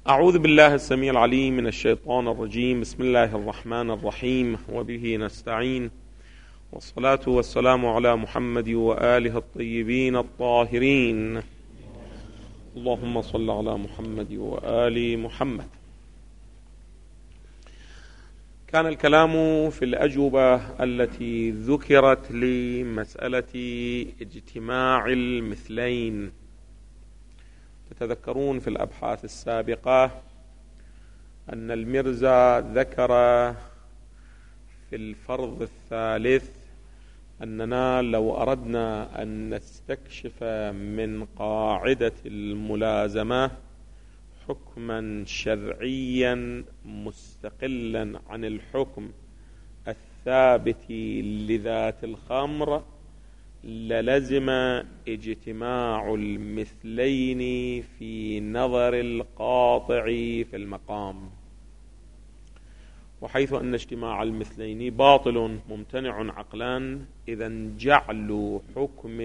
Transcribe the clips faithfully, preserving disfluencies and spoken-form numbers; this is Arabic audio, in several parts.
أعوذ بالله السميع العليم من الشيطان الرجيم. بسم الله الرحمن الرحيم، وبه نستعين، والصلاة والسلام على محمد وآله الطيبين الطاهرين. اللهم صل على محمد وآل محمد. كان الكلام في الأجوبة التي ذكرت لمسألة اجتماع المثلين. تتذكرون في الأبحاث السابقة أن المرزا ذكر في الفرض الثالث أننا لو أردنا أن نستكشف من قاعدة الملازمة حكما شرعيا مستقلا عن الحكم الثابت لذات الخمر للزم اجتماع المثلين في نظر القاطع في المقام، وحيث أن اجتماع المثلين باطل ممتنع عقلا، إذا جعل حكم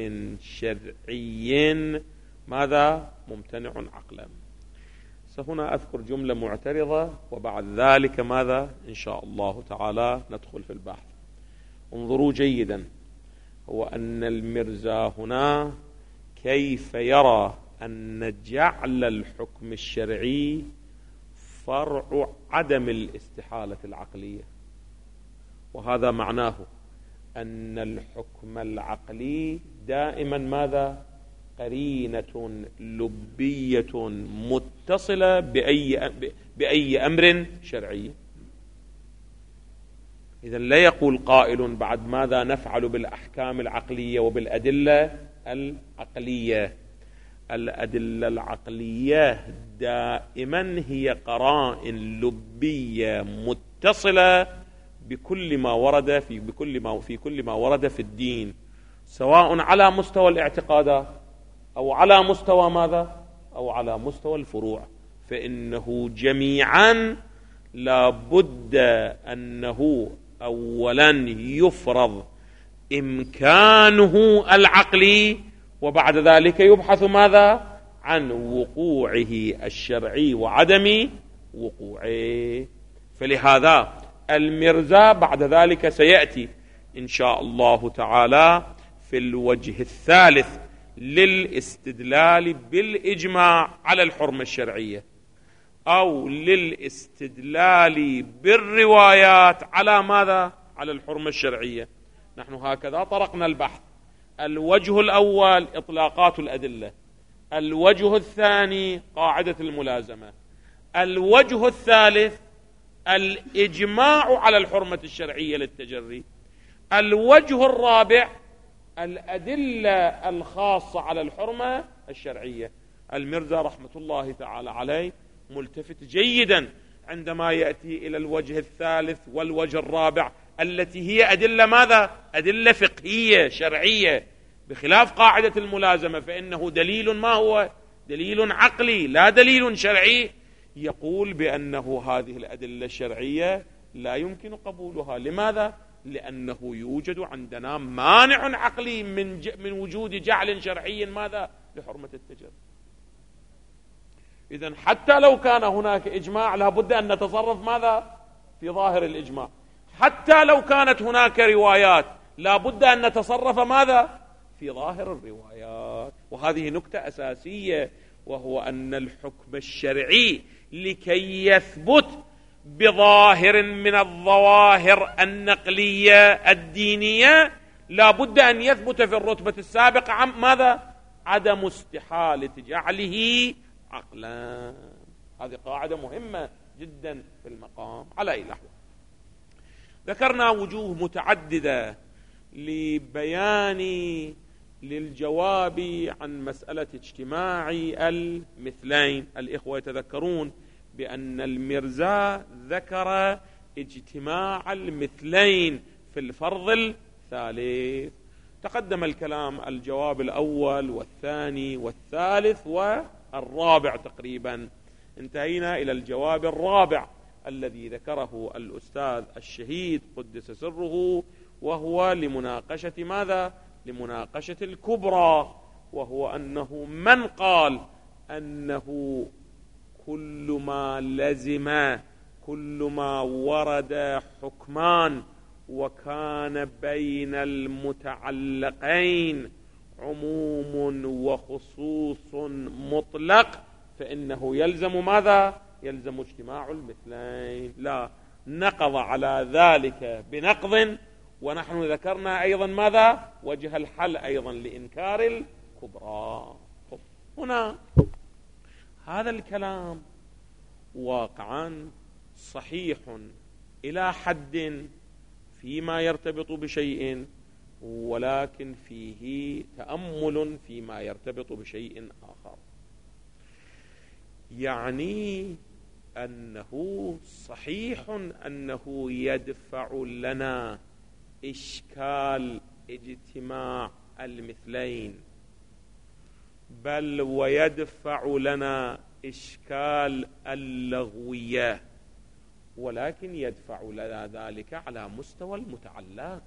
شرعي ماذا؟ ممتنع عقلا. سهنا أذكر جملة معترضة، وبعد ذلك ماذا؟ إن شاء الله تعالى ندخل في البحث. انظروا جيدا، هو أن المرزا هنا كيف يرى أن جعل الحكم الشرعي فرع عدم الاستحالة العقلية، وهذا معناه أن الحكم العقلي دائما ماذا؟ قرينة لبية متصلة بأي بأي أمر شرعي. إذا لا يقول قائل بعد ماذا نفعل بالأحكام العقلية وبالأدلة العقلية. الأدلة العقلية دائما هي قرائن لبية متصلة بكل ما ورد في بكل ما في كل ما ورد في الدين، سواء على مستوى الاعتقادات أو على مستوى ماذا؟ أو على مستوى الفروع، فإنه جميعا لا بد أنه أولا يفرض إمكانه العقلي، وبعد ذلك يبحث ماذا؟ عن وقوعه الشرعي وعدم وقوعه. فلهذا المرزا بعد ذلك سيأتي إن شاء الله تعالى في الوجه الثالث للاستدلال بالإجماع على الحرمة الشرعية، أو للاستدلال بالروايات على ماذا؟ على الحرمة الشرعية. نحن هكذا طرقنا البحث. الوجه الأول إطلاقات الأدلة، الوجه الثاني قاعدة الملازمة، الوجه الثالث الإجماع على الحرمة الشرعية للتجري، الوجه الرابع الأدلة الخاصة على الحرمة الشرعية. المرزا رحمة الله تعالى عليه ملتفت جيدا عندما يأتي إلى الوجه الثالث والوجه الرابع التي هي أدلة ماذا؟ أدلة فقهية شرعية، بخلاف قاعدة الملازمة فإنه دليل ما هو؟ دليل عقلي لا دليل شرعي. يقول بأنه هذه الأدلة الشرعية لا يمكن قبولها. لماذا؟ لأنه يوجد عندنا مانع عقلي من, ج... من وجود جعل شرعي ماذا؟ لحرمة التجري. إذن حتى لو كان هناك إجماع لابد أن نتصرف ماذا؟ في ظاهر الإجماع. حتى لو كانت هناك روايات لابد أن نتصرف ماذا؟ في ظاهر الروايات. وهذه نكتة أساسية، وهو أن الحكم الشرعي لكي يثبت بظاهر من الظواهر النقلية الدينية لابد أن يثبت في الرتبة السابقة عن ماذا؟ عدم استحالة جعله عقلا. هذه قاعدة مهمة جدا في المقام. على أي نحو ذكرنا وجوه متعددة لبيان للجواب عن مسألة اجتماع المثلين. الإخوة يتذكرون بأن المرزا ذكر اجتماع المثلين في الفرض الثالث. تقدم الكلام الجواب الأول والثاني والثالث والرابع تقريبا. انتهينا إلى الجواب الرابع الذي ذكره الأستاذ الشهيد قدس سره، وهو لمناقشة ماذا؟ لمناقشة الكبرى، وهو أنه من قال أنه كل ما لزم، كل ما ورد حكمان وكان بين المتعلقين عموم وخصوص مطلق فإنه يلزم ماذا؟ يلزم اجتماع المثلين. لا نقض على ذلك بنقض. ونحن ذكرنا أيضا ماذا؟ وجه الحل أيضا لإنكار الكبرى. هنا هذا الكلام واقعا صحيح إلى حد فيما يرتبط بشيء، ولكن فيه تأمل فيما يرتبط بشيء آخر. يعني أنه صحيح أنه يدفع لنا إشكال اجتماع المثلين، بل ويدفع لنا إشكال اللغوية، ولكن يدفع لنا ذلك على مستوى المتعلق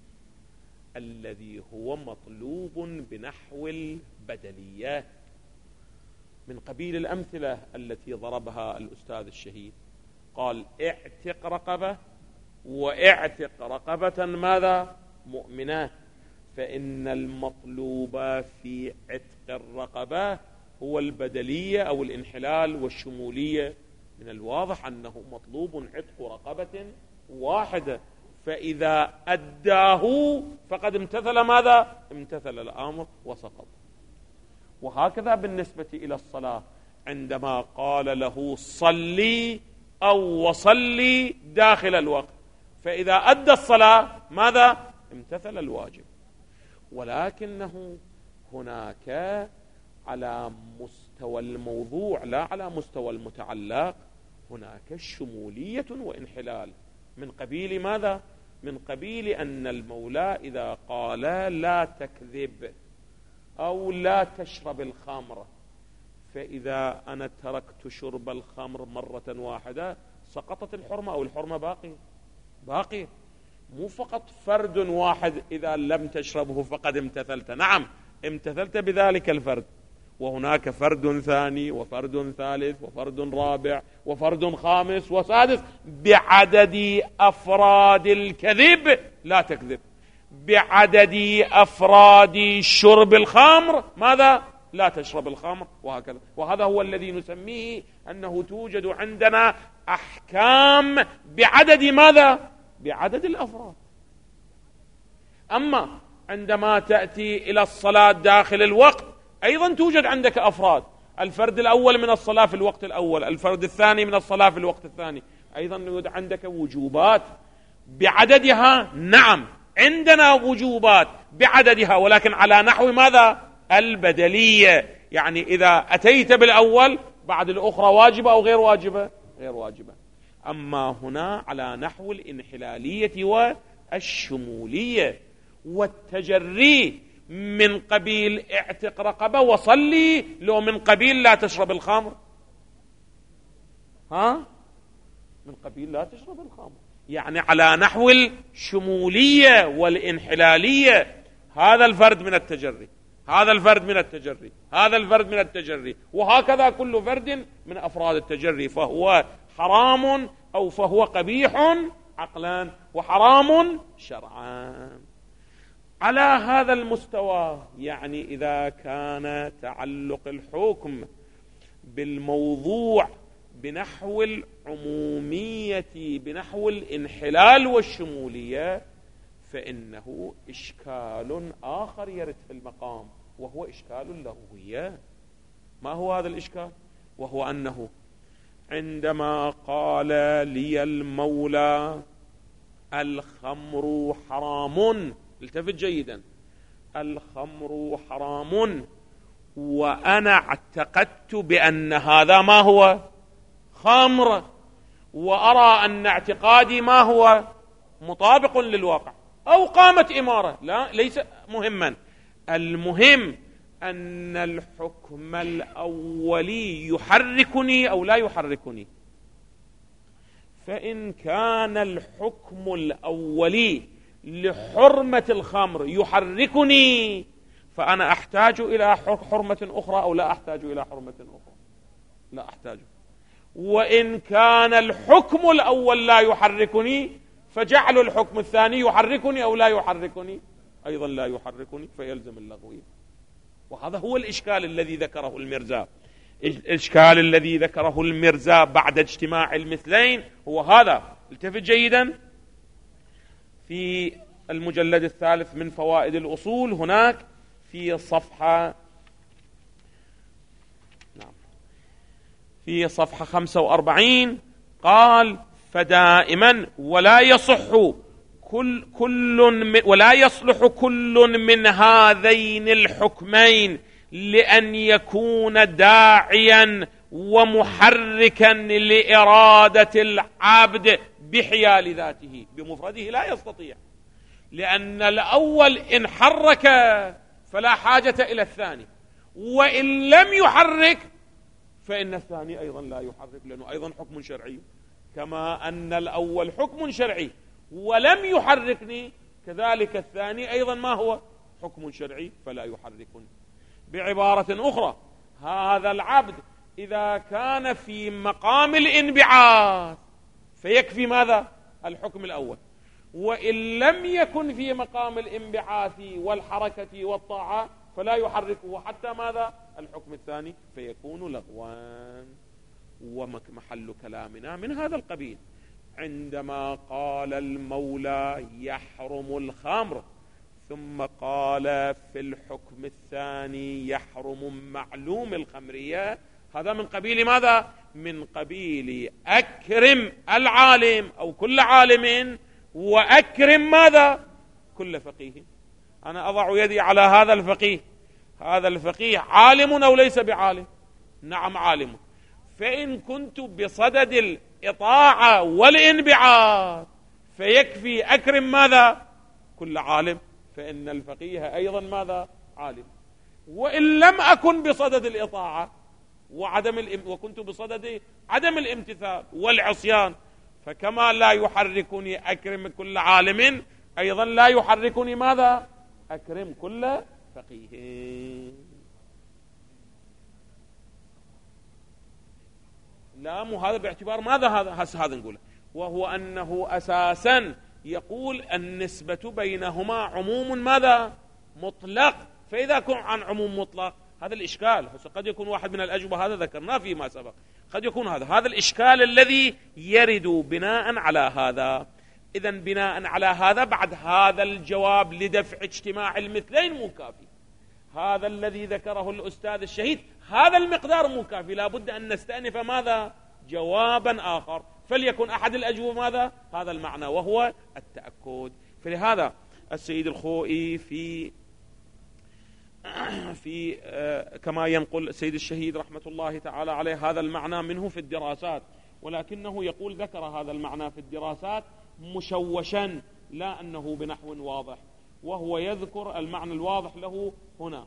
الذي هو مطلوب بنحو البدلية، من قبيل الأمثلة التي ضربها الأستاذ الشهيد. قال اعتق رقبة واعتق رقبة ماذا؟ مؤمنة. فإن المطلوب في عتق الرقبة هو البدلية أو الانحلال والشمولية. من الواضح أنه مطلوب عتق رقبة واحدة، فإذا أداه فقد امتثل ماذا؟ امتثل الأمر وسقط. وهكذا بالنسبة إلى الصلاة، عندما قال له صلي أو وصلي داخل الوقت، فإذا أدى الصلاة ماذا؟ امتثل الواجب. ولكنه هناك على مستوى الموضوع لا على مستوى المتعلق هناك شمولية وانحلال. من قبيل ماذا؟ من قبيل أن المولى إذا قال لا تكذب أو لا تشرب الخمر، فإذا أنا تركت شرب الخمر مرة واحدة سقطت الحرمة أو الحرمة باقي باقي مو فقط فرد واحد إذا لم تشربه فقد امتثلت. نعم امتثلت بذلك الفرد، وهناك فرد ثاني وفرد ثالث وفرد رابع وفرد خامس وسادس بعدد أفراد الكذب لا تكذب، بعدد أفراد شرب الخمر ماذا؟ لا تشرب الخمر، وهكذا. وهذا هو الذي نسميه أنه توجد عندنا أحكام بعدد ماذا؟ بعدد الأفراد. أما عندما تأتي إلى الصلاة داخل الوقت أيضا توجد عندك أفراد، الفرد الأول من الصلاة في الوقت الأول، الفرد الثاني من الصلاة في الوقت الثاني، أيضا يوجد عندك وجوبات بعددها. نعم عندنا وجوبات بعددها، ولكن على نحو ماذا؟ البدلية. يعني إذا أتيت بالأول بعد الأخرى واجبة أو غير واجبة؟ غير واجبة. أما هنا على نحو الانحلالية والشمولية والتجري، من قبيل اعتق رقبة وصلي، لو من قبيل لا تشرب الخمر. ها؟ من قبيل لا تشرب الخمر، يعني على نحو الشمولية والانحلالية. هذا الفرد من التجري، هذا الفرد من التجري، هذا الفرد من التجري، وهكذا كل فرد من أفراد التجري، فهو حرام أو فهو قبيح عقلا وحرام شرعا. على هذا المستوى، يعني إذا كان تعلق الحكم بالموضوع بنحو العمومية بنحو الانحلال والشمولية، فإنه إشكال آخر يرد في المقام، وهو إشكال اللغوية. ما هو هذا الإشكال؟ وهو أنه عندما قال لي المولى الخمر حرام، التفت جيدا، الخمر حرام، وأنا اعتقدت بأن هذا ما هو؟ خمر، وأرى أن اعتقادي ما هو؟ مطابق للواقع، أو قامت إمارة، لا ليس مهما. المهم أن الحكم الأولي يحركني أو لا يحركني. فإن كان الحكم الأولي لحرمة الخمر يحركني، فأنا أحتاج إلى حرمة أخرى أو لا أحتاج إلى حرمة أخرى؟ لا أحتاج. وإن كان الحكم الأول لا يحركني فجعل الحكم الثاني يحركني أو لا يحركني أيضا لا يحركني، فيلزم اللغوية. وهذا هو الإشكال الذي ذكره المرزا. الإشكال الذي ذكره المرزا بعد اجتماع المثلين هو هذا. التفت جيدا في المجلد الثالث من فوائد الأصول، هناك في صفحة نعم في صفحة خمسة وأربعين قال: فدائما ولا يصح كل كل من ولا يصلح كل من هذين الحكمين لأن يكون داعيا ومحركا لإرادة العبد بحيال ذاته، بمفرده لا يستطيع، لأن الأول إن حرك فلا حاجة إلى الثاني، وإن لم يحرك فإن الثاني أيضا لا يحرك، لأنه أيضا حكم شرعي. كما أن الأول حكم شرعي ولم يحركني، كذلك الثاني أيضا ما هو حكم شرعي فلا يحركني. بعبارة أخرى، هذا العبد إذا كان في مقام الانبعاث فيكفي ماذا؟ الحكم الأول، وإن لم يكن في مقام الانبعاث والحركة والطاعة فلا يحركه حتى ماذا؟ الحكم الثاني، فيكون لغوان. ومحل كلامنا من هذا القبيل عندما قال المولى يحرم الخمر، ثم قال في الحكم الثاني يحرم معلوم الخمرية، هذا من قبيل ماذا؟ من قبيل أكرم العالم أو كل عالم، وأكرم ماذا؟ كل فقيه. أنا أضع يدي على هذا الفقيه، هذا الفقيه عالم أو ليس بعالم؟ نعم عالم. فإن كنت بصدد الإطاعة والانبعاث فيكفي أكرم ماذا؟ كل عالم، فإن الفقيه أيضا ماذا؟ عالم. وإن لم أكن بصدد الإطاعة وعدم الام... وكنت بصدد عدم الامتثال والعصيان، فكما لا يحركني أكرم كل عالم أيضا لا يحركني ماذا؟ أكرم كل فقيه. لا، مو هذا باعتبار ماذا؟ هذا هسه هذا نقوله، وهو أنه أساسا يقول النسبة بينهما عموم ماذا؟ مطلق. فإذا كن عن عموم مطلق هذا الإشكال، قد يكون واحد من الأجوبة هذا ذكرناه فيما سبق، قد يكون هذا هذا الإشكال الذي يرد بناء على هذا. إذن بناء على هذا بعد هذا الجواب لدفع اجتماع المثلين مو كافي. هذا الذي ذكره الأستاذ الشهيد هذا المقدار مو كافي، لا بد أن نستأنف ماذا؟ جوابا آخر، فليكن أحد الأجوبة ماذا؟ هذا المعنى، وهو التأكد. فلهذا السيد الخوئي في في كما ينقل السيد الشهيد رحمة الله تعالى عليه هذا المعنى منه في الدراسات، ولكنه يقول ذكر هذا المعنى في الدراسات مشوشا، لا أنه بنحو واضح، وهو يذكر المعنى الواضح له هنا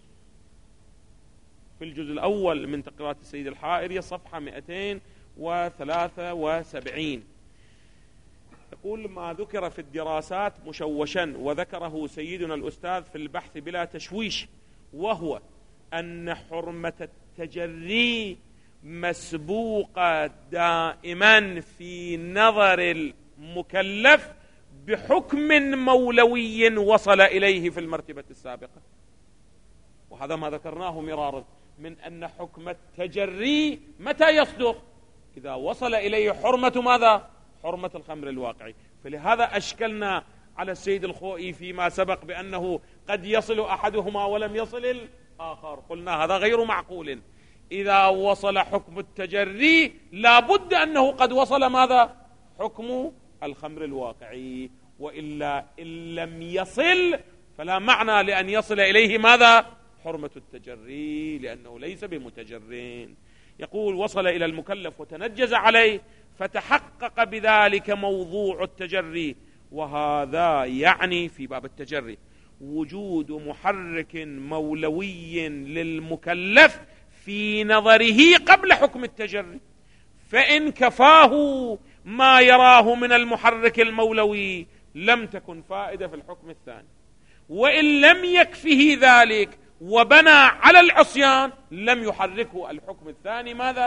في الجزء الأول من تقريرات السيد الحائري صفحة مئتين وثلاثة وسبعين. يقول: ما ذكر في الدراسات مشوشا وذكره سيدنا الأستاذ في البحث بلا تشويش، وهو أن حرمة التجري مسبوقة دائما في نظر المكلف بحكم مولوي وصل إليه في المرتبة السابقة. وهذا ما ذكرناه مرارا من أن حكم التجري متى يصدر؟ إذا وصل إليه حرمة ماذا؟ حرمة الخمر الواقعي. فلهذا أشكلنا على السيد الخوئي فيما سبق بأنه قد يصل أحدهما ولم يصل الآخر، قلنا هذا غير معقول. إذا وصل حكم التجري لابد أنه قد وصل ماذا؟ حكم الخمر الواقعي، وإلا إن لم يصل فلا معنى لأن يصل إليه ماذا؟ حرمة التجري، لأنه ليس بمتجرين. يقول: وصل إلى المكلف وتنجز عليه فتحقق بذلك موضوع التجري، وهذا يعني في باب التجري وجود محرك مولوي للمكلف في نظره قبل حكم التجري، فإن كفاه ما يراه من المحرك المولوي لم تكن فائدة في الحكم الثاني، وإن لم يكفه ذلك وبنى على العصيان لم يحركه الحكم الثاني ماذا؟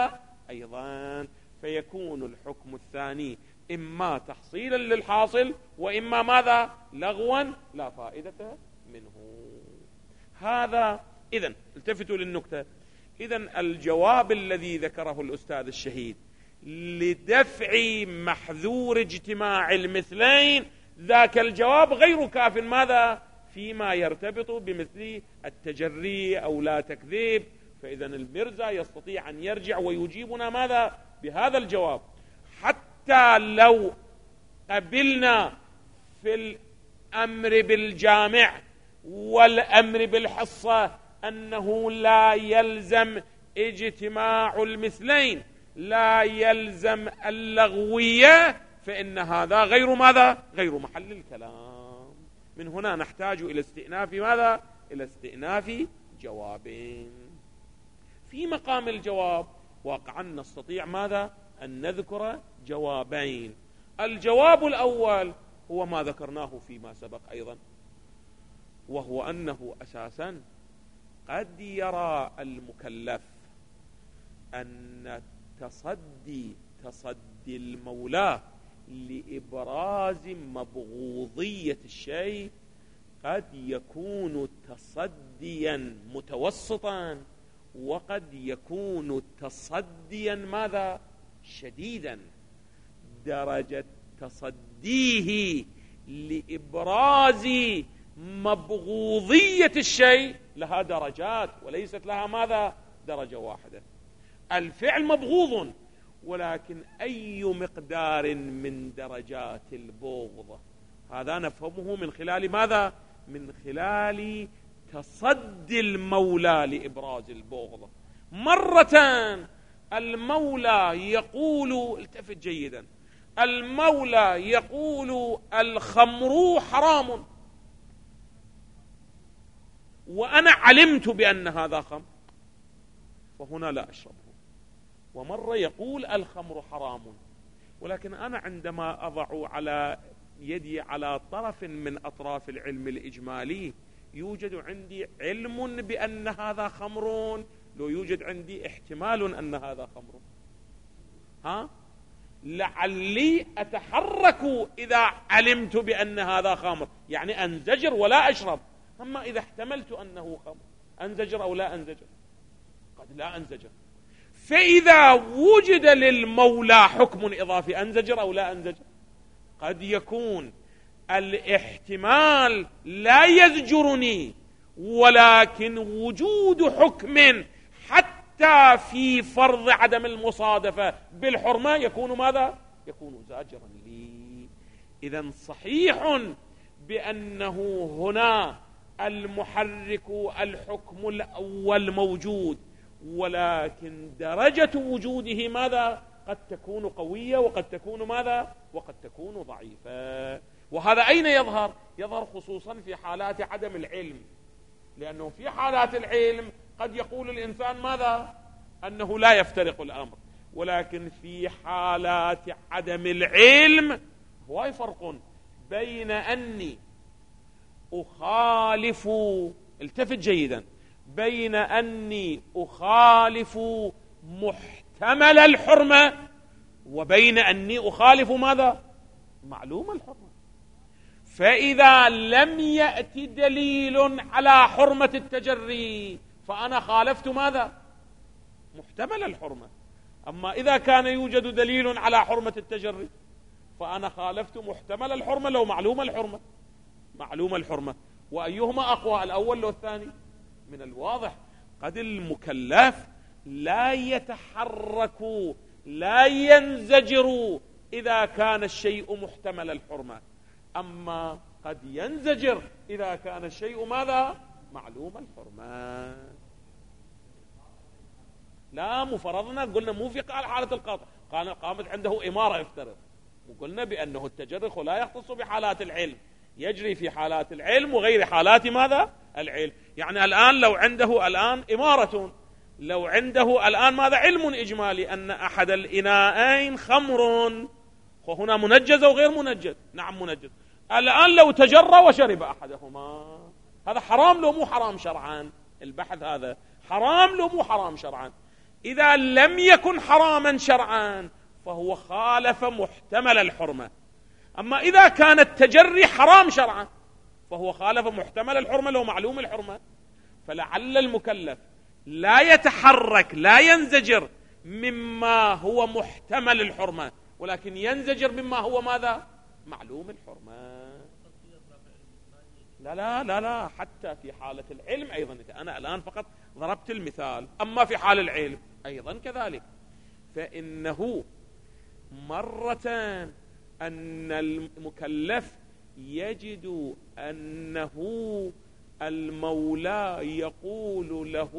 أيضا، فيكون الحكم الثاني إما تحصيلا للحاصل وإما ماذا؟ لغوا لا فائدة منه. هذا إذن التفتوا للنكتة. إذن الجواب الذي ذكره الأستاذ الشهيد لدفع محذور اجتماع المثلين، ذاك الجواب غير كاف ماذا؟ فيما يرتبط بمثل التجري أو لا تكذيب. فإذن المرزا يستطيع أن يرجع ويجيبنا ماذا؟ بهذا الجواب. حتى لو قبلنا في الأمر بالجامع والأمر بالحصة أنه لا يلزم اجتماع المثلين، لا يلزم اللغوية، فإن هذا غير ماذا؟ غير محل الكلام. من هنا نحتاج إلى استئناف ماذا؟ إلى استئناف جوابين. في مقام الجواب واقعا نستطيع ماذا؟ أن نذكر جوابين. الجواب الأول هو ما ذكرناه فيما سبق أيضا، وهو أنه أساسا قد يرى المكلف أن تصدي تصدي المولى لإبراز مبغوضية الشيء قد يكون تصديا متوسطا، وقد يكون تصديا ماذا؟ شديدا. درجة تصديه لإبراز مبغوضية الشيء لها درجات وليست لها ماذا؟ درجة واحدة. الفعل مبغوض، ولكن أي مقدار من درجات البغض؟ هذا نفهمه من خلال ماذا؟ من خلال تصدي المولى لإبراز البغض. مرة المولى يقول، التفت جيدا، المولى يقول الخمر حرام وأنا علمت بأن هذا خمر فهنا لا أشربه. ومرة يقول الخمر حرام ولكن أنا عندما أضع على يدي على طرف من أطراف العلم الإجمالي يوجد عندي علم بأن هذا خمر، لو يوجد عندي احتمال أن هذا خمر، ها لعلي أتحرك إذا علمت بأن هذا خمر، يعني أنزجر ولا أشرب. أما إذا احتملت أنه خمر أنزجر أو لا أنزجر؟ قد لا أنزجر. فإذا وجد للمولى حكم إضافي أنزجر أو لا أنزجر؟ قد يكون الاحتمال لا يزجرني، ولكن وجود حكم حتى في فرض عدم المصادفة بالحرمة يكون ماذا؟ يكون زاجرا لي. إذن صحيح بأنه هنا المحرك الحكم الأول موجود، ولكن درجة وجوده ماذا؟ قد تكون قوية وقد تكون ماذا؟ وقد تكون ضعيفة. وهذا أين يظهر؟ يظهر خصوصا في حالات عدم العلم، لأنه في حالات العلم قد يقول الإنسان ماذا؟ أنه لا يفترق الأمر، ولكن في حالات عدم العلم هو فرق بين أني أخالف، التفت جيدا، بين أني أخالف محتمل الحرمة وبين أني أخالف ماذا؟ معلوم الحرمة. فإذا لم يأتي دليل على حرمة التجري فأنا خالفت ماذا؟ محتمل الحرمة. أما إذا كان يوجد دليل على حرمة التجري فأنا خالفت محتمل الحرمة لو معلوم الحرمة. معلوم الحرمة، وأيهما أقوى، الأول لو الثاني؟ من الواضح قد المكلف لا يتحرك لا ينزجر إذا كان الشيء محتمل الحرمة، أما قد ينزجر إذا كان الشيء ماذا؟ معلوم الحرمة. لا مفرضنا قلنا مو في حالة القاطع، قامت عنده إمارة افترض، وقلنا بأنه التجرخ لا يختص بحالات العلم، يجري في حالات العلم وغير حالات ماذا؟ العلم. يعني الآن لو عنده الآن إمارة، لو عنده الآن ماذا؟ علم إجمالي أن أحد الإناءين خمر، وهنا منجز وغير منجز، نعم منجز. الآن لو تجرى وشرب أحدهما هذا حرام لو مو حرام شرعا؟ البحث هذا حرام لو مو حرام شرعا. إذا لم يكن حراما شرعا فهو خالف محتمل الحرمة. أما إذا كان التجري حرام شرعا فهو خالف محتمل الحرمة لو معلوم الحرمة. فلعل المكلف لا يتحرك لا ينزجر مما هو محتمل الحرمة، ولكن ينزجر مما هو ماذا؟ معلوم الحرمة. لا لا لا لا حتى في حالة العلم أيضا. أنا الآن فقط ضربت المثال، أما في حال العلم أيضا كذلك. فإنه مرة أن المكلف يجد أنه المولى يقول له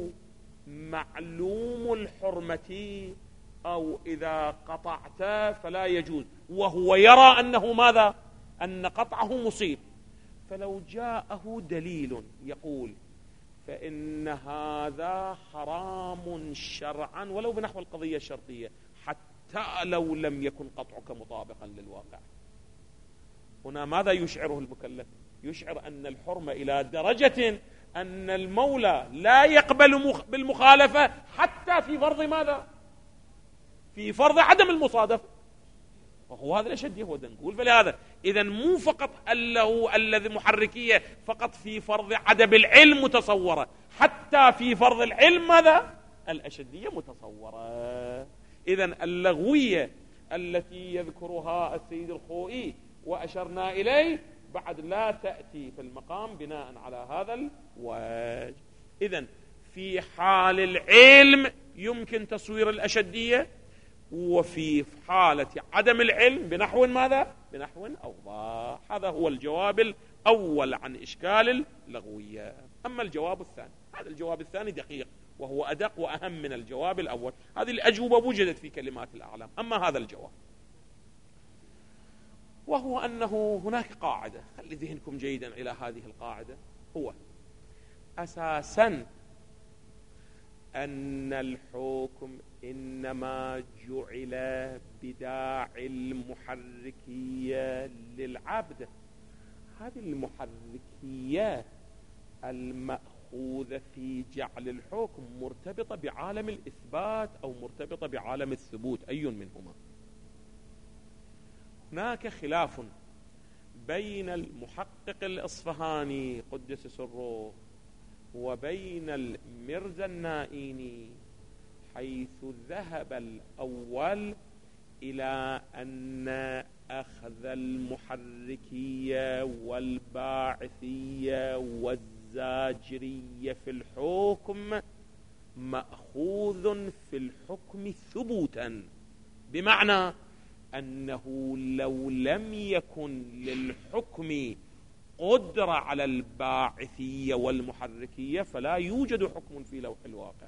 معلوم الحرمة أو إذا قطعت فلا يجوز، وهو يرى أنه ماذا؟ أن قطعه مصيب. فلو جاءه دليل يقول فإن هذا حرام شرعا ولو بنحو القضية الشرطية حتى لو لم يكن قطعك مطابقا للواقع، هنا ماذا يشعره المكلف؟ يشعر أن الحرمة إلى درجة أن المولى لا يقبل بالمخالفة حتى في فرض ماذا؟ في فرض عدم المصادفة. وهو هذا الأشد هو نقول. فلهذا إذا مو فقط أنه الذي محركية فقط في فرض عدم العلم متصورة، حتى في فرض العلم ماذا؟ الأشدية متصورة. إذا اللغوية التي يذكرها السيد الخوئي وأشرنا إليه بعد لا تأتي في المقام بناء على هذا الوجه. إذا في حال العلم يمكن تصوير الأشدية، وفي حالة عدم العلم بنحو ماذا؟ بنحو أوضح. هذا هو الجواب الأول عن إشكال اللغوية. أما الجواب الثاني، هذا الجواب الثاني دقيق وهو أدق وأهم من الجواب الأول. هذه الأجوبة وجدت في كلمات الأعلام. أما هذا الجواب وهو أنه هناك قاعدة، خلي ذهنكم جيدا إلى هذه القاعدة. هو أساسا أن الحكم إنما جعل بداعي المحركية للعبد. هذه المحركية المأخوذة في جعل الحكم مرتبطة بعالم الإثبات أو مرتبطة بعالم الثبوت، أي منهما؟ هناك خلاف بين المحقق الإصفهاني قدس سره وبين المرزا النائيني، حيث ذهب الأول إلى أن أخذ المحركية والباعثية والزاجرية في الحكم مأخوذ في الحكم ثبوتا، بمعنى أنه لو لم يكن للحكم قدرة على الباعثية والمحركية فلا يوجد حكم في لوح الواقع.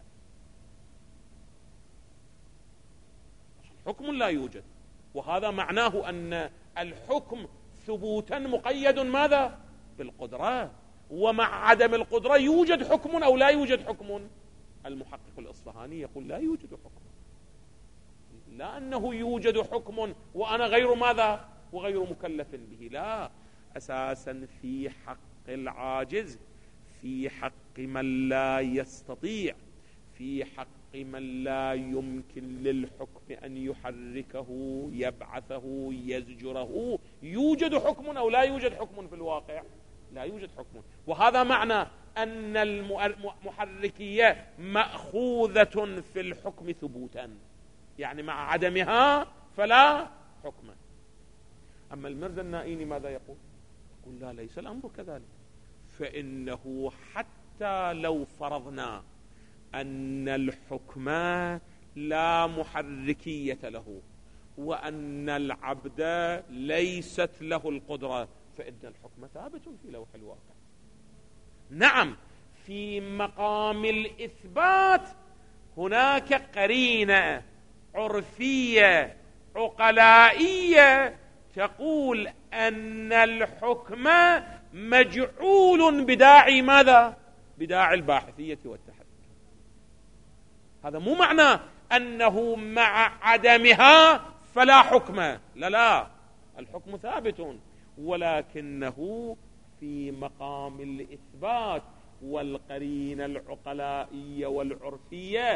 حكم لا يوجد، وهذا معناه أن الحكم ثبوتا مقيد ماذا؟ بالقدرة. ومع عدم القدرة يوجد حكم أو لا يوجد حكم؟ المحقق الإصفهاني يقول لا يوجد حكم، لا أنه يوجد حكم وأنا غير ماذا؟ وغير مكلف به. لا، أساسا في حق العاجز، في حق من لا يستطيع، في حق من لا يمكن للحكم أن يحركه يبعثه يزجره، يوجد حكم أو لا يوجد حكم في الواقع؟ لا يوجد حكم. وهذا معنى أن المحركية مأخوذة في الحكم ثبوتا، يعني مع عدمها فلا حكم. أما المرزا النائيني ماذا يقول؟ يقول لا، ليس الأمر كذلك، فإنه حتى لو فرضنا أن الحكم لا محركية له وأن العبد ليست له القدرة، فإن الحكم ثابت في لوح الواقع. نعم، في مقام الإثبات هناك قرينة عرفية عقلائية تقول أن الحكم مجعول بداعي ماذا؟ بداعي الباحثية والتحرك. هذا مو معنى أنه مع عدمها فلا حكم، لا لا، الحكم ثابت، ولكنه في مقام الإثبات والقرينة العقلائية والعرفية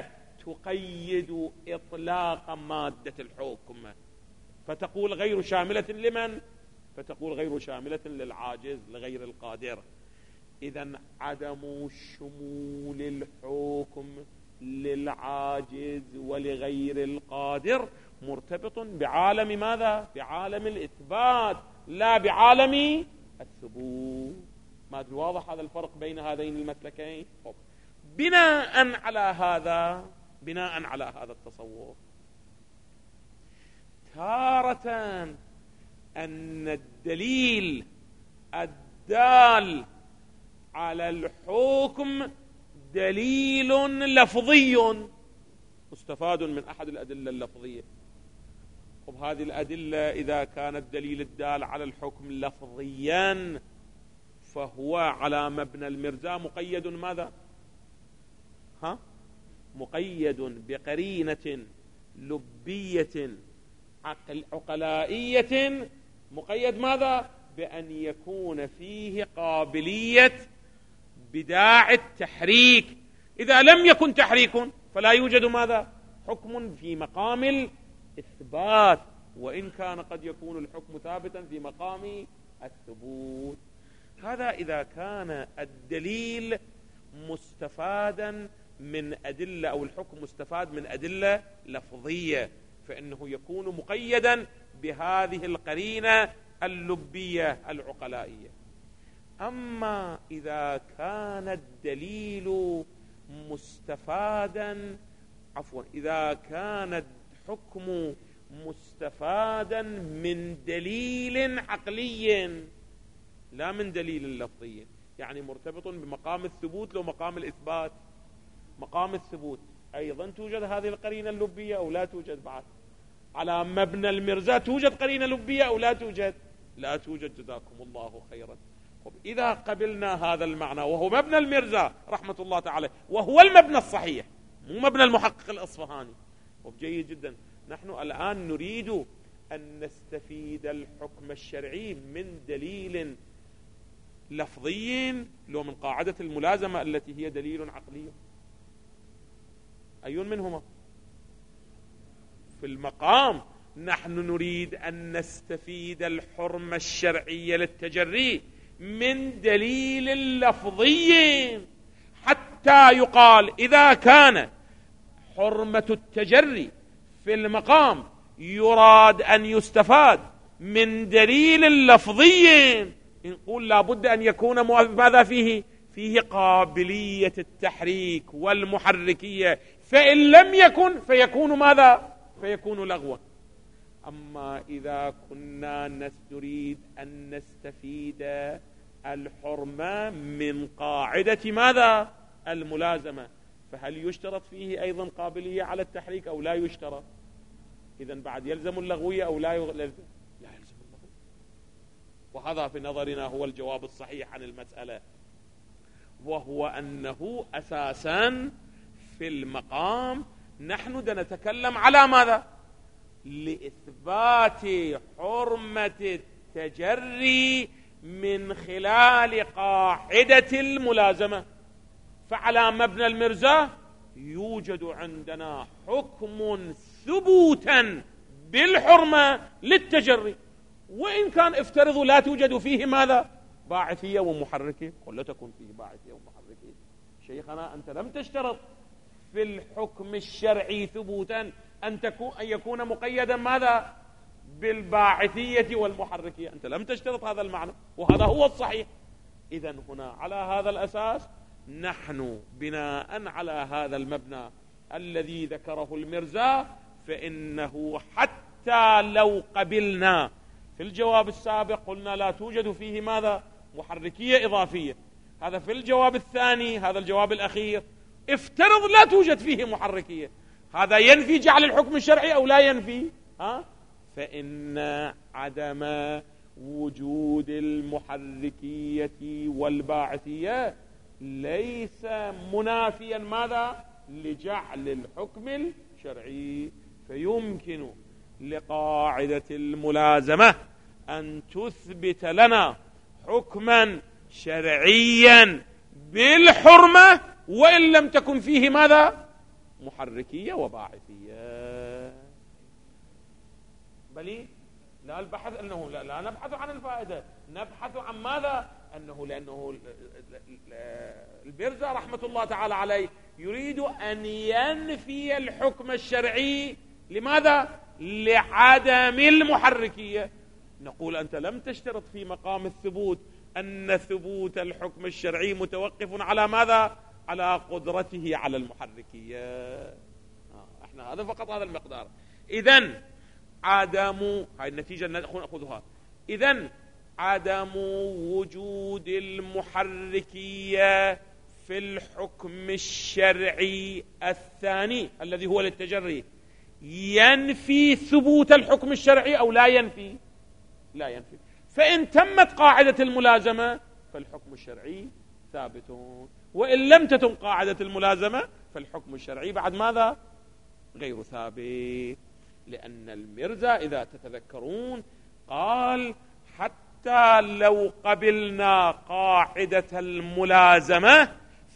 تقيد إطلاق مادة الحكم، فتقول غير شاملة لمن؟ فتقول غير شاملة للعاجز لغير القادر. إذن عدم شمول الحكم للعاجز ولغير القادر مرتبط بعالم ماذا؟ بعالم الإثبات لا بعالم الثبوت. ما أدري واضح هذا الفرق بين هذين المسلكين؟ بناء على هذا بناء على هذا التصور، تارة أن الدليل الدال على الحكم دليل لفظي مستفاد من أحد الأدلة اللفظية. طب هذه الأدلة إذا كان الدليل الدال على الحكم لفظيا فهو على مبنى المرزا مقيد ماذا؟ ها؟ مقيد بقرينة لبية عقل عقلائية، مقيد ماذا؟ بأن يكون فيه قابلية بداع التحريك. إذا لم يكن تحريك فلا يوجد ماذا؟ حكم في مقام الإثبات، وإن كان قد يكون الحكم ثابتا في مقام الثبوت. هذا إذا كان الدليل مستفادا من أدلة أو الحكم مستفاد من أدلة لفظية، فإنه يكون مقيدا بهذه القرينة اللبية العقلائية. أما إذا كان الدليل مستفادا عفوا إذا كان الحكم مستفادا من دليل عقلي لا من دليل لفظي، يعني مرتبط بمقام الثبوت لو مقام الإثبات. مقام الثبوت أيضا توجد هذه القرينة اللبية أو لا توجد؟ بعد على مبنى المرزا توجد قرينة لبية أو لا توجد؟ لا توجد. جزاكم الله خيرا. إذا قبلنا هذا المعنى وهو مبنى المرزا رحمة الله تعالى وهو المبنى الصحيح مو مبنى المحقق الأصفهاني، جيد جدا. نحن الآن نريد أن نستفيد الحكم الشرعي من دليل لفظي لو من قاعدة الملازمة التي هي دليل عقلي. أي منهما؟ في المقام نحن نريد أن نستفيد الحرمة الشرعية للتجري من دليل لفظي حتى يقال إذا كان حرمة التجري في المقام يراد أن يستفاد من دليل لفظي، نقول لابد أن يكون ماذا فيه؟ فيه قابلية التحريك والمحركية، فإن لم يكن فيكون ماذا؟ فيكون لغوا. أما إذا كنا نريد أن نستفيد الحرمة من قاعدة ماذا؟ الملازمة، فهل يشترط فيه أيضا قابلية على التحريك أو لا يشترط؟ إذن بعد يلزم اللغوية أو لا يلزم؟ لا يلزم اللغوية. وهذا في نظرنا هو الجواب الصحيح عن المسألة، وهو أنه أساسا في المقام نحن نتكلم على ماذا؟ لإثبات حرمة التجري من خلال قاعدة الملازمة. فعلى مبنى المرزا يوجد عندنا حكم ثبوتا بالحرمة للتجري، وإن كان افترضوا لا توجد فيه ماذا؟ باعثية ومحركة، قل لا تكون فيه باعثية ومحركة. شيخنا أنت لم تشترط في الحكم الشرعي ثبوتا أن, تكون أن يكون مقيدا ماذا؟ بالباعثية والمحركية، أنت لم تشترط هذا المعنى، وهذا هو الصحيح. إذن هنا على هذا الأساس نحن بناء على هذا المبنى الذي ذكره المرزا، فإنه حتى لو قبلنا في الجواب السابق قلنا لا توجد فيه ماذا؟ محركية إضافية، هذا في الجواب الثاني هذا الجواب الأخير افترض لا توجد فيه محركية، هذا ينفي جعل الحكم الشرعي أو لا ينفي؟ ها؟ فإن عدم وجود المحركية والباعثية ليس منافيا ماذا؟ لجعل الحكم الشرعي. فيمكن لقاعدة الملازمة أن تثبت لنا حكما شرعيا بالحرمة وإن لم تكن فيه ماذا؟ محركية وباعثية. بل لا البحث أنه لا, لا نبحث عن الفائدة، نبحث عن ماذا؟ أنه لأنه البرزة رحمة الله تعالى عليه يريد أن ينفي الحكم الشرعي. لماذا؟ لعدم المحركية. نقول أنت لم تشترط في مقام الثبوت أن ثبوت الحكم الشرعي متوقف على ماذا؟ على قدرته على المحركية. احنا هذا فقط هذا المقدار. إذن عدم، هاي النتيجة نأخذها، إذن عدم وجود المحركية في الحكم الشرعي الثاني الذي هو للتجري ينفي ثبوت الحكم الشرعي أو لا ينفي؟ لا ينفي. فإن تمت قاعدة الملازمة فالحكم الشرعي ثابت، وإن لم تتم قاعدة الملازمة فالحكم الشرعي بعد ماذا؟ غير ثابت. لأن المرزا إذا تتذكرون قال حتى لو قبلنا قاعدة الملازمة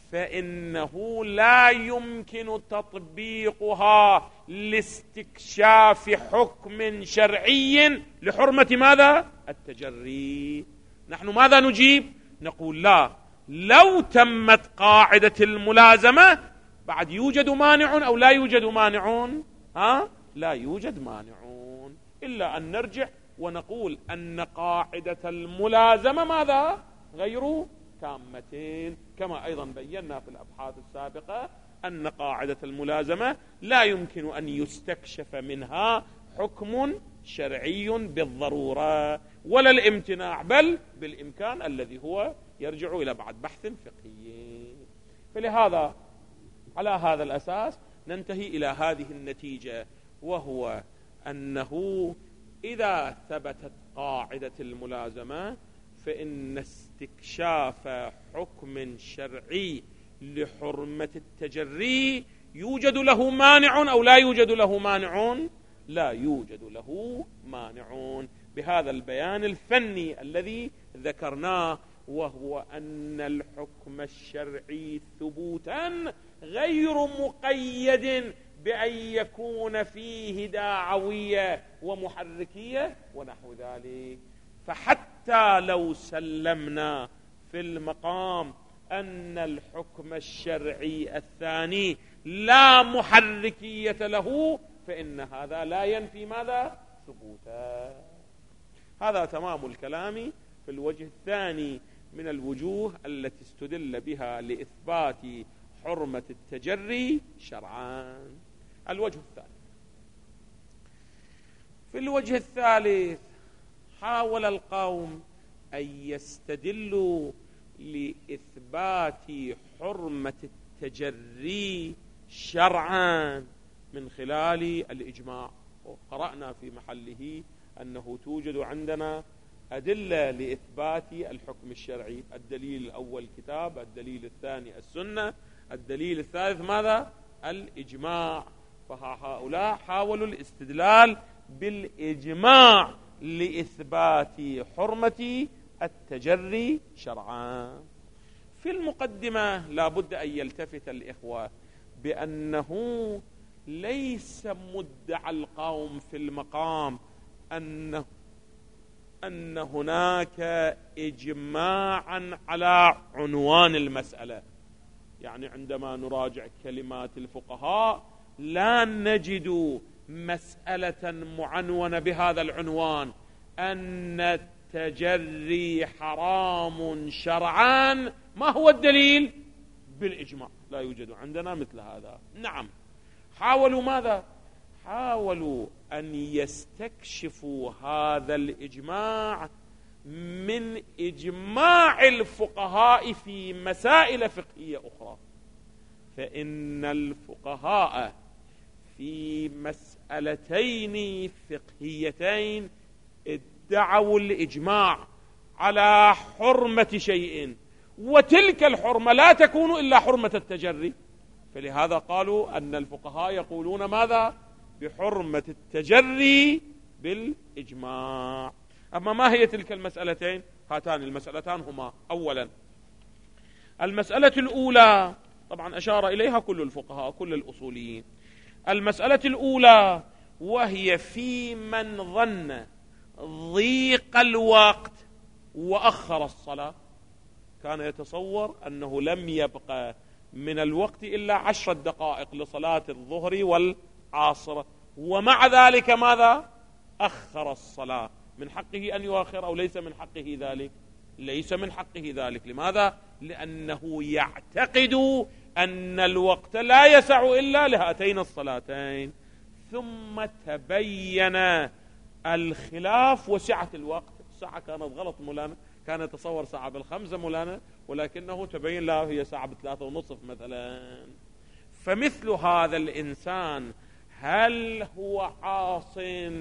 فإنه لا يمكن تطبيقها لاستكشاف حكم شرعي لحرمة ماذا؟ التجري. نحن ماذا نجيب؟ نقول لا، لو تمت قاعدة الملازمة بعد يوجد مانع أو لا يوجد مانع؟ ها؟ لا يوجد مانعون، إلا أن نرجع ونقول أن قاعدة الملازمة ماذا؟ غير تامتين، كما أيضا بينا في الأبحاث السابقة أن قاعدة الملازمة لا يمكن أن يستكشف منها حكم شرعي بالضرورة ولا الامتناع، بل بالإمكان الذي هو يرجع إلى بعد بحث فقهي. فلهذا على هذا الأساس ننتهي إلى هذه النتيجة، وهو أنه إذا ثبتت قاعدة الملازمة فإن استكشاف حكم شرعي لحرمة التجري يوجد له مانع أو لا يوجد له مانع؟ لا يوجد له مانع. بهذا البيان الفني الذي ذكرناه، وهو أن الحكم الشرعي ثبوتا غير مقيد بأن يكون فيه داعوية ومحركية ونحو ذلك. فحتى لو سلمنا في المقام أن الحكم الشرعي الثاني لا محركية له فإن هذا لا ينفي ماذا؟ ثبوتا. هذا تمام الكلام في الوجه الثاني من الوجوه التي استدل بها لإثبات حرمة التجري شرعا. الوجه الثالث، في الوجه الثالث حاول القوم أن يستدلوا لإثبات حرمة التجري شرعا من خلال الإجماع. وقرأنا في محله أنه توجد عندنا أدلة لإثبات الحكم الشرعي. الدليل الأول كتاب، الدليل الثاني السنة، الدليل الثالث ماذا؟ الإجماع. فهؤلاء حاولوا الاستدلال بالإجماع لإثبات حرمة التجري شرعا. في المقدمة لا بد أن يلتفت الإخوة بأنه ليس مدعى القوم في المقام أن أن هناك إجماعا على عنوان المسألة. يعني عندما نراجع كلمات الفقهاء لا نجد مسألة معنونة بهذا العنوان أن التجري حرام شرعا. ما هو الدليل؟ بالإجماع. لا يوجد عندنا مثل هذا. نعم، حاولوا ماذا؟ حاولوا أن يستكشفوا هذا الإجماع من إجماع الفقهاء في مسائل فقهية أخرى. فإن الفقهاء في مسألتين فقهيتين ادعوا الإجماع على حرمة شيء، وتلك الحرمة لا تكون إلا حرمة التجري. فلهذا قالوا أن الفقهاء يقولون ماذا؟ بحرمة التجري بالإجماع. أما ما هي تلك المسألتين؟ هاتان المسألتان هما: أولا المسألة الأولى طبعا أشار إليها كل الفقهاء كل الأصوليين. المسألة الأولى وهي في من ظن ضيق الوقت وأخر الصلاة، كان يتصور أنه لم يبقى من الوقت إلا عشر دقائق لصلاة الظهر والعصر، ومع ذلك ماذا؟ أخر الصلاة. من حقه أن يؤخر أو ليس من حقه ذلك؟ ليس من حقه ذلك. لماذا؟ لأنه يعتقد أن الوقت لا يسع إلا لهاتين الصلاتين. ثم تبين الخلاف وسعة الوقت. الساعة كانت غلط مولانا، كان يتصور ساعة بالخمسة مولانا، ولكنه تبين لا هي ساعة بثلاثة ونصف مثلا. فمثل هذا الإنسان هل هو عاص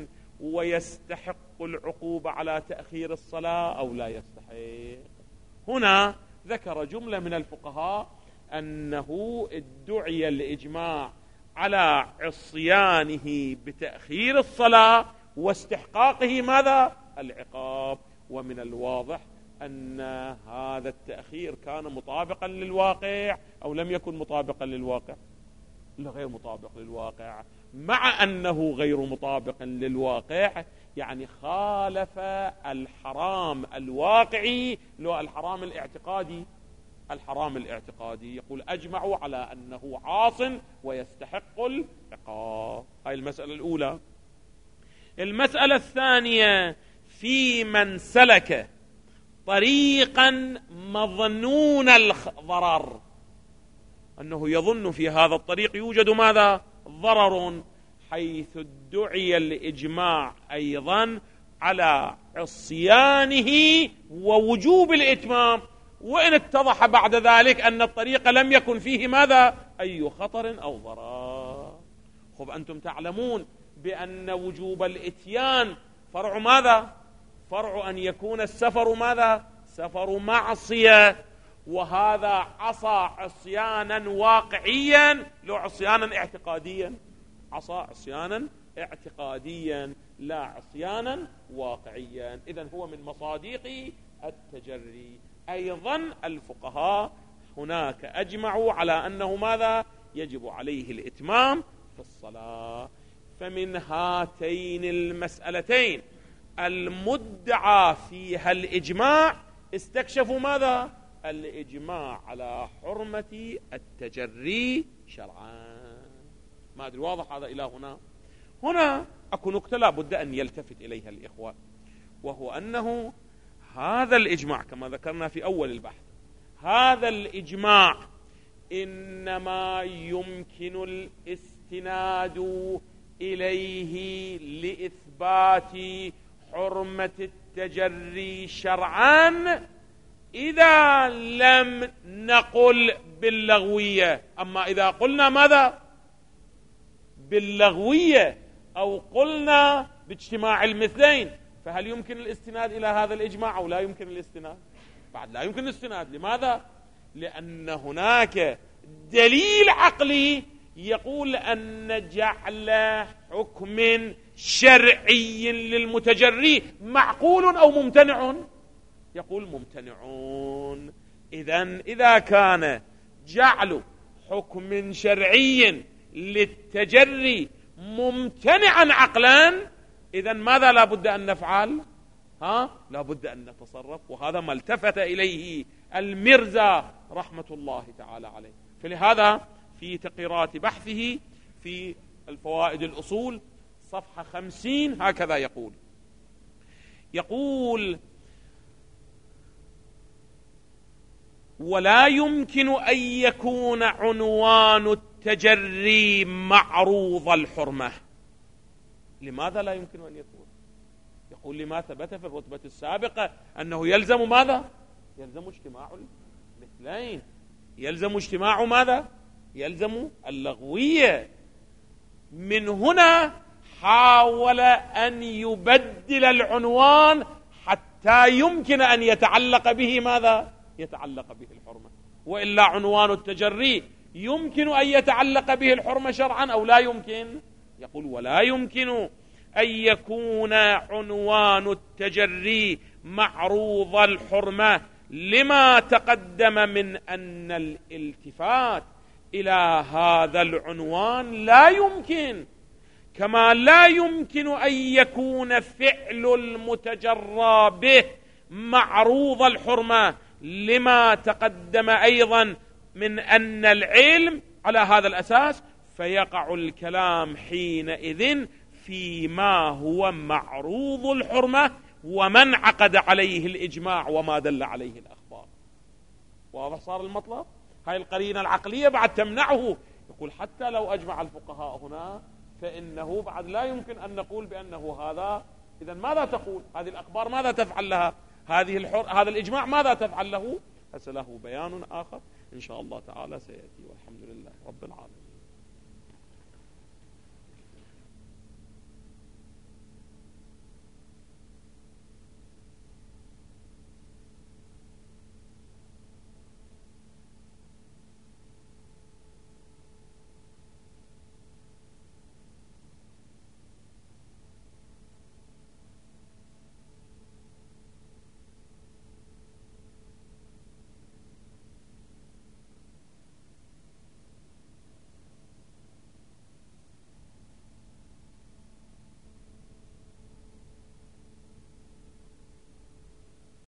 ويستحق العقوبة على تأخير الصلاة أو لا يستحق؟ هنا ذكر جملة من الفقهاء أنه ادعي الإجماع على عصيانه بتأخير الصلاة واستحقاقه ماذا؟ العقاب. ومن الواضح أن هذا التأخير كان مطابقا للواقع أو لم يكن مطابقا للواقع؟ لا، غير مطابق للواقع. مع أنه غير مطابق للواقع يعني خالف الحرام الواقعي، لو الحرام الاعتقادي. الحرام الاعتقادي يقول أجمعوا على أنه عاص ويستحق العقاب. هاي المسألة الأولى. المسألة الثانية في من سلك طريقا مظنون الضرر، أنه يظن في هذا الطريق يوجد ماذا؟ ضرر، حيث ادعي الإجماع أيضا على عصيانه ووجوب الإتمام، وإن اتضح بعد ذلك أن الطريق لم يكن فيه ماذا؟ أي خطر أو ضرر. خب أنتم تعلمون بأن وجوب الإتيان فرع ماذا؟ فرع أن يكون السفر ماذا؟ سفر معصية، وهذا عصى عصيانا واقعيا لو عصيانا اعتقاديا؟ عصى عصيانا اعتقاديا لا عصيانا واقعيا. إذن هو من مصادق التجري. أيضا الفقهاء هناك أجمعوا على أنه ماذا؟ يجب عليه الإتمام في الصلاة. فمن هاتين المسألتين المدعى فيها الإجماع استكشفوا ماذا؟ الإجماع على حرمة التجري شرعا. ما أدري واضح هذا إلى هنا؟ هنا أكو نكتة لا بد أن يلتفت إليها الإخوة، وهو أنه هذا الإجماع كما ذكرنا في أول البحث، هذا الإجماع إنما يمكن الاستناد إليه لإثبات حرمة التجري شرعا إذا لم نقل باللغوية. أما إذا قلنا ماذا؟ باللغوية أو قلنا باجتماع المثلين، فهل يمكن الاستناد إلى هذا الإجماع أو لا يمكن الاستناد؟ بعد لا يمكن الاستناد. لماذا؟ لأن هناك دليل عقلي يقول أن جعل حكم شرعي للمتجري معقول أو ممتنع؟ يقول ممتنعون. إذن إذا كان جعل حكم شرعي للتجري ممتنعا عقلا، إذن ماذا لا بد أن نفعل؟ ها؟ لا بد أن نتصرف. وهذا ما التفت إليه المرزا رحمة الله تعالى عليه. فلهذا في تقريرات بحثه في الفوائد الأصول صفحة خمسين هكذا يقول يقول ولا يمكن أن يكون عنوان التجري معروض الحرمة. لماذا لا يمكن أن يكون؟ يقول لما ثبت في الرتبة السابقة أنه يلزم ماذا؟ يلزم اجتماع المثلين، يلزم اجتماع ماذا؟ يلزم اللغوية. من هنا حاول أن يبدل العنوان حتى يمكن أن يتعلق به ماذا؟ يتعلق به الحرمة. وإلا عنوان التجري يمكن أن يتعلق به الحرمة شرعا أو لا يمكن؟ يقول ولا يمكن أن يكون عنوان التجري معروض الحرمة لما تقدم من أن الالتفات إلى هذا العنوان لا يمكن، كما لا يمكن أن يكون فعل المتجرى به معروض الحرمة، لما تقدم أيضا من أن العلم على هذا الأساس، فيقع الكلام حينئذ فيما هو معروض الحرمة ومن عقد عليه الإجماع وما دل عليه الأخبار. واضح صار المطلب؟ هاي القرينة العقلية بعد تمنعه، يقول حتى لو أجمع الفقهاء هنا فإنه بعد لا يمكن أن نقول بأنه هذا. إذن ماذا تقول؟ هذه الأخبار ماذا تفعل لها؟ هذه الحر... هذا الإجماع ماذا تفعل له؟ هسه له بيان آخر إن شاء الله تعالى سيأتي، والحمد لله رب العالمين.